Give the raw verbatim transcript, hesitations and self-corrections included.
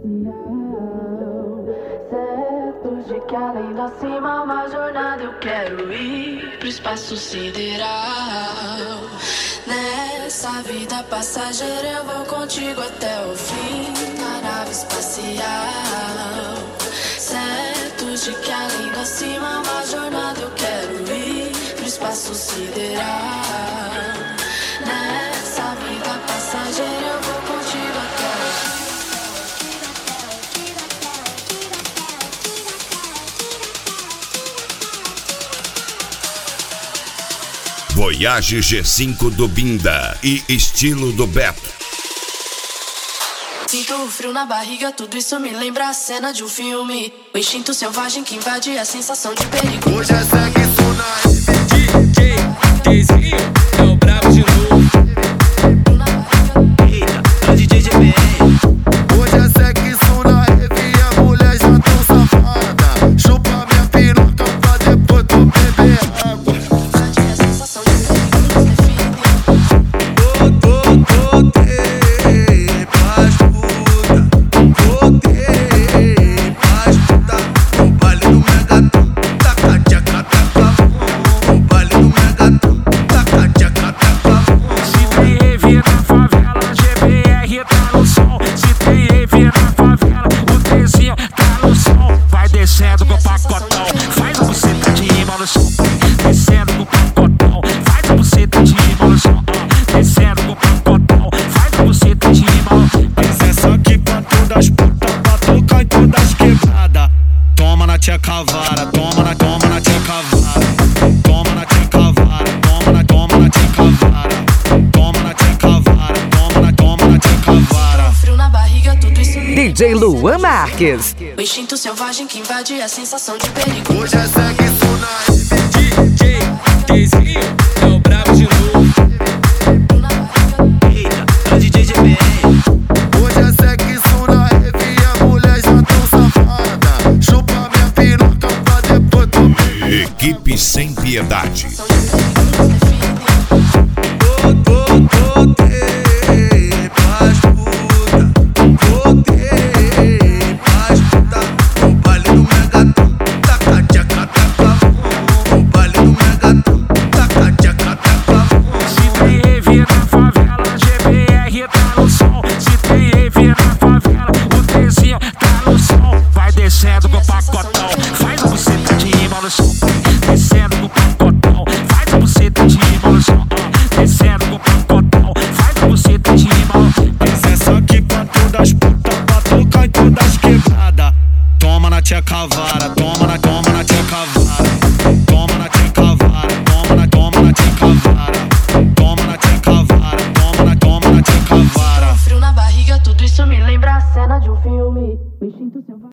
Certo de que além da cima uma jornada eu quero ir pro espaço sideral. Nessa vida passageira eu vou contigo até o fim da nave espacial. Certo de que além da cima uma jornada eu quero ir pro espaço sideral. Nessa vida passageira eu vou contigo até o fim. Voyage G cinco do Binda e estilo do Beto. Sinto o frio na barriga, tudo isso me lembra a cena de um filme. O instinto selvagem que invade a sensação de perigo. Hoje é sexo na D J Deizinho, é o brabo de novo. Eita, é o D J G B R. Hoje é sexo na rave e a mulher já tão safada. Chupa minha piroca pra depois tu beber água. Descendo com o pacotão, faz a buceta de rima no som. Descendo com o pacotão, faz a buceta de rima no som. Descendo com o pacotão, faz a buceta de rima no som. Esse é só aqui pra todas as putas, pra tocar em todas as quebradas. Toma na tia cavara, toma na, toma na tia cavara. Toma na tia cavara, toma na, toma na tia cavara. Toma na tia cavara, toma na, toma na tia cavara. Frio na barriga, tudo isso me D J Luan Marques. o instinto selvagem que invade a sensação de perigo. Hoje é sexo na D J Deizinho, é o brabo de novo. Eita, é o D J G B R. Hoje é sexo na rave e a mulher já tão safada. Chupa minha piroca pra depois tu beber. Equipe Sem Piedade. Descendo com o pacotão, faz a buceta de rima no som. Descendo com o pacotão, faz a buceta de rima no som. Descendo com o pacotão, faz a buceta de rima no som. Esse é só aqui pra todas as putas, pra tocar em todas as quebradas. Toma na tia cavara, toma na, toma na tia cavara. Toma na tia cavara, toma na, toma na tia cavara. Toma na tia cavara, toma na, toma na tia cavara. Frio na barriga, tudo isso me lembra a cena de um filme. O instinto selvagem